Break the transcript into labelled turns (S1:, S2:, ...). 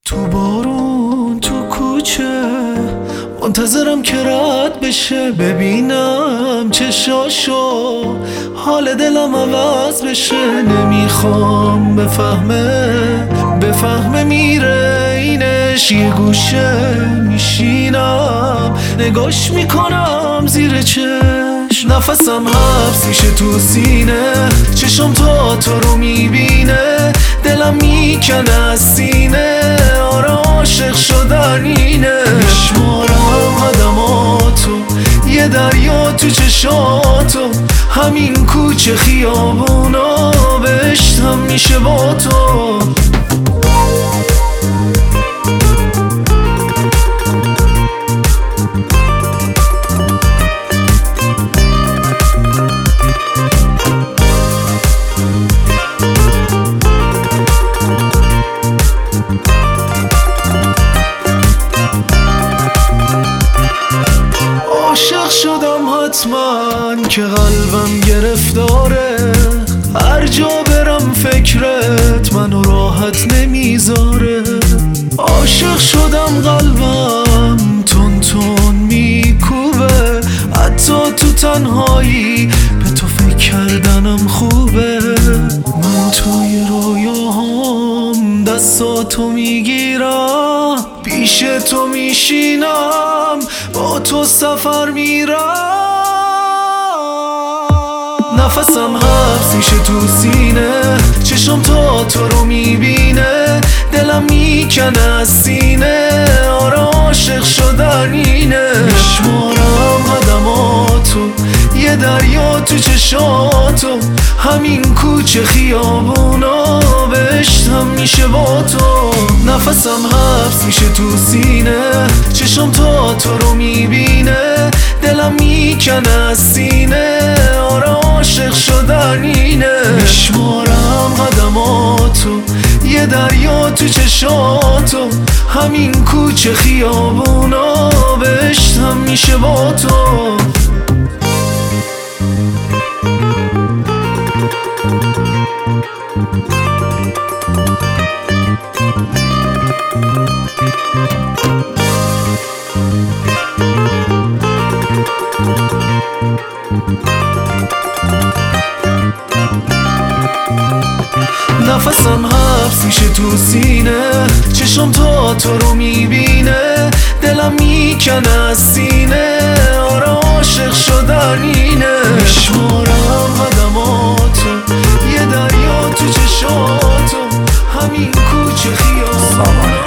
S1: تو بارون تو کوچه منتظرم که رد بشه، ببینم چشاشو، حال دلم عوض بشه. نمیخوام بفهمه میره اینش، یه گوشه میشینم نگاش میکنم زیر چشم. نفسم حبس میشه تو سینه، چشم تو رو میبینه، دلم میکنه از سینه. آره عاشق شدن اینه، میشمارم قدماتو، یه دریا تو چشاتو، همین کوچه خیابونا بهشتم میشه با تو. عاشق شدم حتما که قلبم گرفتاره، هر جا برم فکرت منو راحت نمیذاره. عاشق شدم قلبم تون تون میکوبه، حتی تو تنهایی به تو فکر کردنم خوبه. من توی رویاهام دستاتو میگیرم، پیش تو میشینم، با تو سفر میرم. نفسم حبس میشه تو سینه، چشم تو رو میبینه، دلم میکنه از سینه. آره عاشق شدن اینه، میشمارم قدماتو، یه دریا تو چشاتو، همین کوچه خیابونا بهشتم میشه با تو. نفسم حبس میشه تو سینه، چشم تو رو میبینه، دلم میکنه از سینه. آره عاشق شدن اینه، میشمارم قدماتو، یه دریا تو چشاتو، همین کوچه خیابونا بهشتم میشه با تو. نفسم حبس میشه تو سینه، چشم تو رو میبینه، دلم میکنه از سینه. آره عاشق شدن اینه، میشمارم قدماتو، یه دریا تو چشاتو، همین کوچه خیابونا